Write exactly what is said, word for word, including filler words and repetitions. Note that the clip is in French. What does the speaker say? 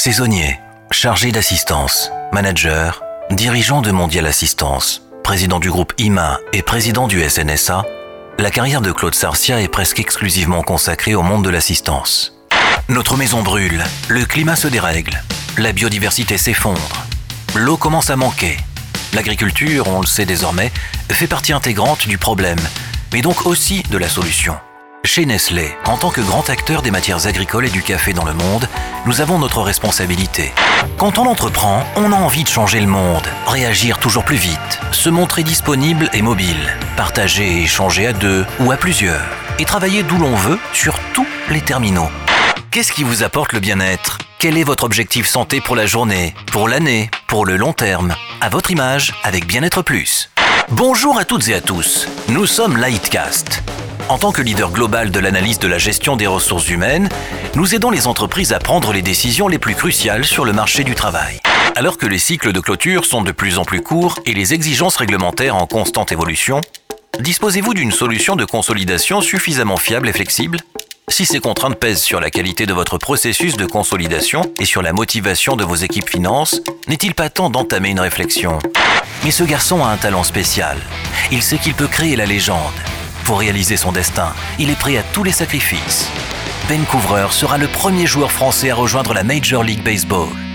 Saisonnier, chargé d'assistance, manager, dirigeant de Mondial Assistance, président du groupe I M A et président du S N S A, la carrière de Claude Sarcia est presque exclusivement consacrée au monde de l'assistance. Notre maison brûle, le climat se dérègle, la biodiversité s'effondre, l'eau commence à manquer. L'agriculture, on le sait désormais, fait partie intégrante du problème, mais donc aussi de la solution. Chez Nestlé, en tant que grand acteur des matières agricoles et du café dans le monde, nous avons notre responsabilité. Quand on entreprend, on a envie de changer le monde, réagir toujours plus vite, se montrer disponible et mobile, partager et échanger à deux ou à plusieurs, et travailler d'où l'on veut sur tous les terminaux. Qu'est-ce qui vous apporte le bien-être ? Quel est votre objectif santé pour la journée, pour l'année, pour le long terme ? À votre image, avec Bien-être Plus. Bonjour à toutes et à tous, nous sommes Lightcast. En tant que leader global de l'analyse de la gestion des ressources humaines, nous aidons les entreprises à prendre les décisions les plus cruciales sur le marché du travail. Alors que les cycles de clôture sont de plus en plus courts et les exigences réglementaires en constante évolution, disposez-vous d'une solution de consolidation suffisamment fiable et flexible ? Si ces contraintes pèsent sur la qualité de votre processus de consolidation et sur la motivation de vos équipes finances, n'est-il pas temps d'entamer une réflexion ? Mais ce garçon a un talent spécial. Il sait qu'il peut créer la légende. Pour réaliser son destin, il est prêt à tous les sacrifices. Vancouver sera le premier joueur français à rejoindre la Major League Baseball.